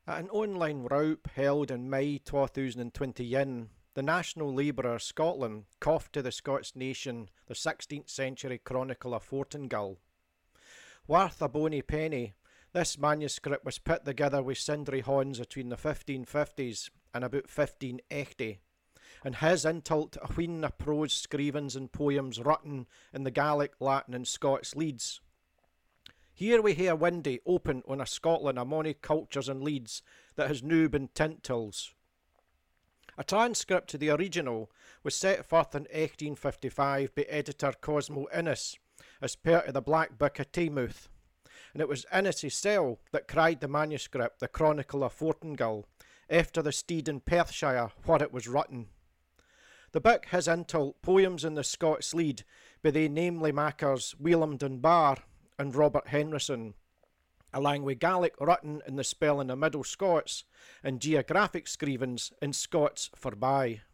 At an online rout held in May 2021, the National Labourer of Scotland coughed to the Scots nation the 16th century Chronicle of Fortingal. Worth a bony penny, this manuscript was put together with sundry honds between the 1550s and about 1580, and his intilt a wheen of prose screevings and poems written in the Gaelic, Latin and Scots leads. Here we hae a windy open on a Scotland of mony cultures and leads that has now been tintils. A transcript to the original was set forth in 1855 by editor Cosmo Innes as part of the Black Book of Taymouth, and it was Innes himself that cried the manuscript the Chronicle of Fortingal after the steed in Perthshire where it was written. The book has intilt Poems in the Scots Lead by the namely makers Wielam Dunbar and Robert Henryson, along with Gaelic written in the spelling of Middle Scots and geographic screevings in Scots forby.